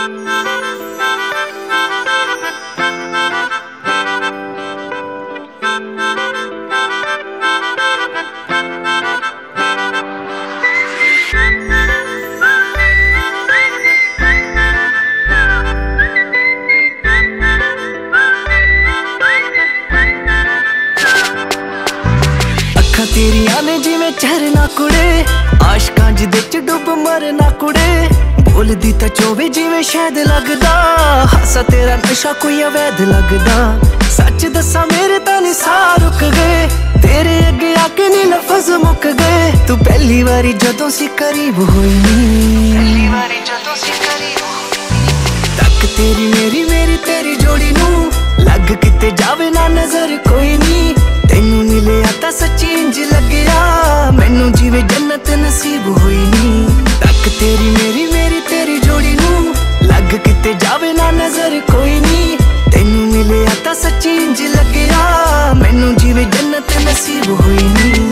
तेरिया ने जिवें झरना कुड़े आशकां जिदे च डुब मरना कुड़े बोलदी तां चोवे जिवें शहद लगदा हासा तेरा नशा कोई अवैध लगदा सच दसा मेरे तां नी साह रुक गए तेरे अगे आके नी लफज मुक गए तू पहली वारी जदों सी करीब होई नी तक तेरी मेरी तेरी जोड़ी नू लग किते जावे ना नजर कोई नी तेनू मिलिया तां सच्ची इंज लग्या मैनू जिवें जन्नत नसीब होई नी तक तेरी मेरी तेरी जोड़ी नू लग किते जावे ना नजर कोई नी तेनू मिलिया तां सच्ची इंज लग्या मैनू जिवें जन्नत नसीब होई नी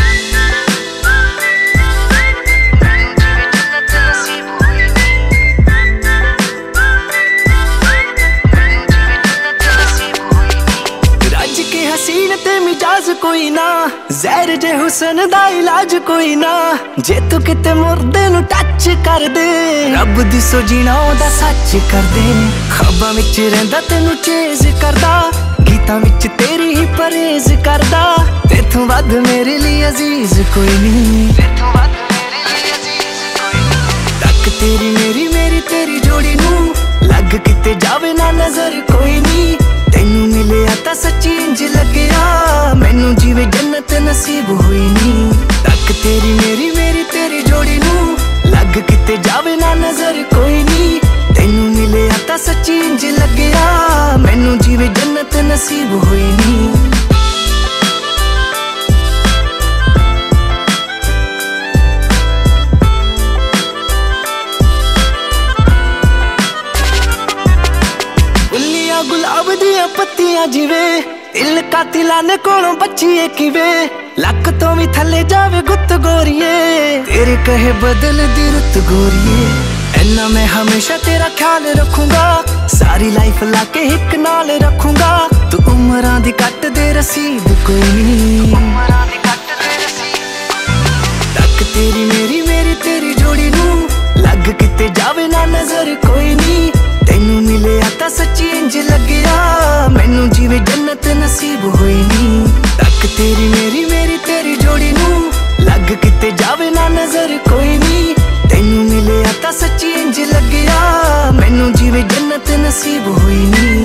हसीन ते मिजाज कोई ना जहर जे हुसन दा इलाज कोई ना जे तू किते मुर्दे नू टच कर दे रब दी सोजीना ओदा सच कर दे ख्वाबां विच रहिंदा तेनू चेज करदा गीतां विच तेरी ही परहेज करदा तेथों वध मेरे लिए अजीज कोई नहीं तक तेरी मेरी तेरी जोड़ी नू लग किते जावे ना नजर कोई नी तेनू मिलिया तां सच्ची इंज लग्या मैनू जिवें जन्नत नसीब होई नी तक तेरी मेरी तेरी जोड़ी नू लग किते जावे ना नजर कोई नी तेनू मिलिया तां सच्ची इंज लग्या मैनू जिवें जन्नत नसीब होई नी गुलाब दियां पत्तियां जिवे दिल कातिला ने कोलों बच्चिए किवे लक तो भी थले जावे गुत्त गोरिए तेरे कहे बदल दी रुत गोरिए ऐना मैं हमेशा तेरा ख्याल रखूंगा सारी लाइफ लाके हिक नाल रखूंगा तू उमरां दी कट दे रसीद कोई नहीं तक तेरी मेरी तेरी जोड़ी नू लग किते जावे ना नजर कोई नी तेनू मिलिया तां सच्ची इंज लग्या मैनू जिवें जन्नत नसीब होई नी तक तेरी मेरी तेरी जोड़ी नू लग किते जावे ना नजर कोई नी तेनू मिलिया तां सच्ची इंज लग्या मैनू जिवें जन्नत नसीब होई नी